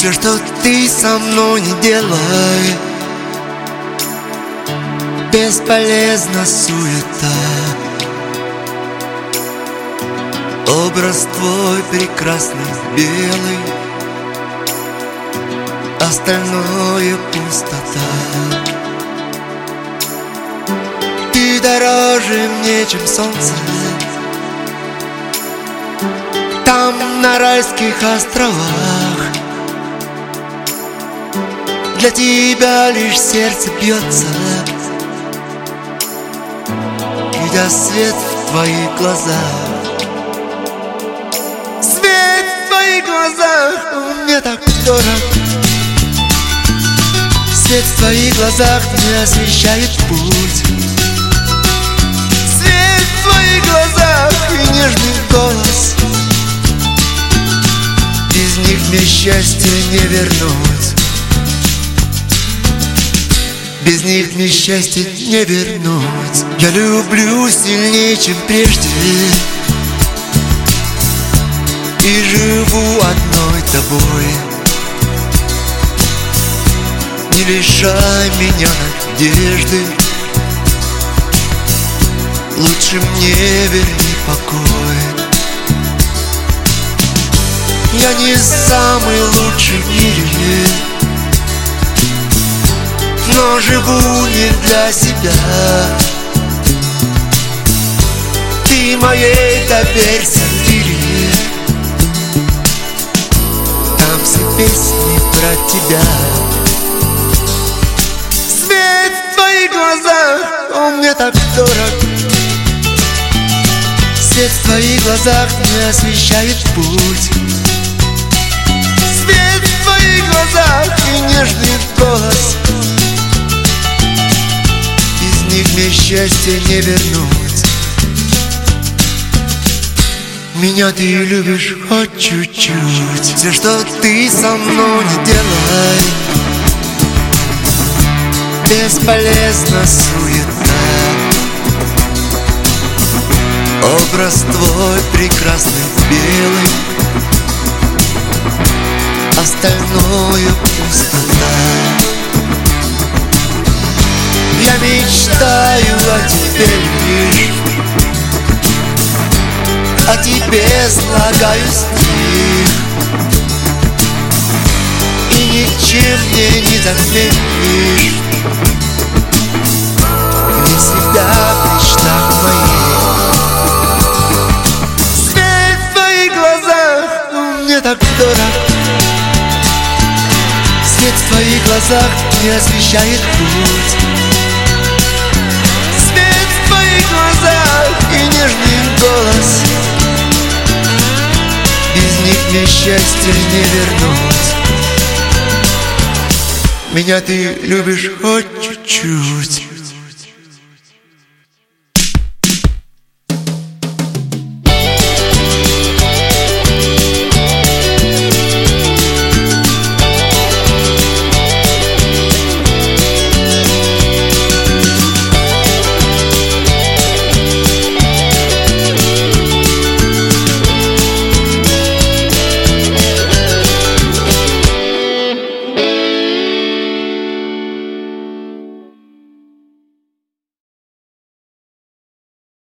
Все, что ты со мной не делай, бесполезна суета. Образ твой прекрасный, белый, остальное пустота. Ты дороже мне, чем солнце, там на райских островах. Для тебя лишь сердце бьется, видя свет в твоих глазах. Свет в твоих глазах мне так дорог. Свет в твоих глазах мне освещает путь. Свет в твоих глазах и нежный голос, без них мне счастье не вернуть. Без них мне счастье не вернуть. Я люблю сильнее, чем прежде, и живу одной тобой. Не лишай меня надежды, лучше мне верни покой. Я не самый лучший в мире, но живу не для себя. Ты моей доверься лире, там все песни про тебя. Свет в твоих глазах, он мне так дорог. Свет в твоих глазах мне освещает путь. Свет в твоих глазах и нежный голос, без них мне счастье не вернуть. Меня ты любишь хоть чуть-чуть. Все, что ты со мной не делай, бесполезна суета. Образ твой прекрасный, белый, остальное пустота. Я мечтаю о тебе лишь, о тебе слагаю стих, и ничем мне не заменишь. Мне всегда в мечтах моих. Свет в твоих глазах, мне так дорог. Свет в твоих глазах мне освещает путь. Свет в твоих глазах и нежный голос, без них мне счастье не вернуть. Меня ты любишь хоть чуть-чуть.